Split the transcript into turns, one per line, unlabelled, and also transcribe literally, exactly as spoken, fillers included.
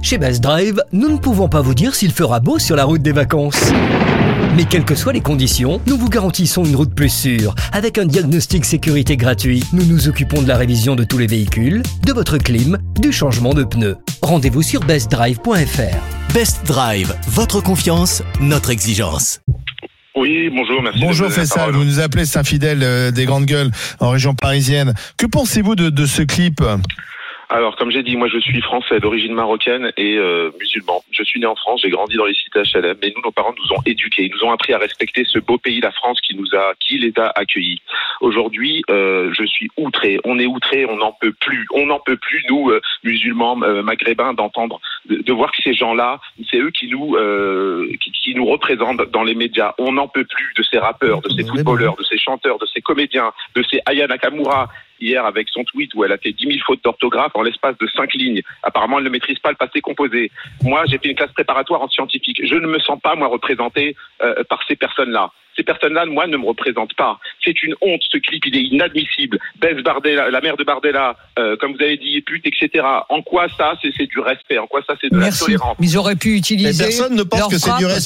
Chez Best Drive, nous ne pouvons pas vous dire s'il fera beau sur la route des vacances. Mais quelles que soient les conditions, nous vous garantissons une route plus sûre. Avec un diagnostic sécurité gratuit, nous nous occupons de la révision de tous les véhicules, de votre clim, du changement de pneus. Rendez-vous sur best drive point f r.
Best Drive, votre confiance, notre exigence.
Oui, bonjour, merci.
Bonjour Faisal, vous nous appelez Saint-Fidèle euh, des Grandes Gueules en région parisienne. Que pensez-vous de, de ce clip ?
Alors, comme j'ai dit, moi je suis français d'origine marocaine et euh, musulman. Je suis né en France, j'ai grandi dans les cités H L M, mais nous, nos parents nous ont éduqués, ils nous ont appris à respecter ce beau pays, la France, qui nous a, qui les a accueillis. Aujourd'hui, euh, je suis outré, on est outré, on n'en peut plus, on n'en peut plus, nous, euh, musulmans, euh, maghrébins, d'entendre, de, de voir que ces gens-là, c'est eux qui nous, euh, qui, qui nous représentent dans les médias. On n'en peut plus de ces rappeurs, de ces footballeurs, de ces chanteurs, de ces comédiens, de ces Aya Nakamura. Hier, avec son tweet où elle a fait dix mille fautes d'orthographe en l'espace de cinq lignes. Apparemment, elle ne maîtrise pas le passé composé. Moi, j'ai fait une classe préparatoire en scientifique. Je ne me sens pas, moi, représenté euh, par ces personnes-là. Ces personnes-là, moi, ne me représentent pas. C'est une honte, ce clip, il est inadmissible. Bess Bardella, la mère de Bardella, euh, comme vous avez dit, pute, et cetera. En quoi ça, c'est, c'est du respect ? En quoi ça, c'est de
Merci.
la tolérance ?
Ils auraient pu utiliser.
Mais personne ne pense
leur
que c'est
frappe
du respect.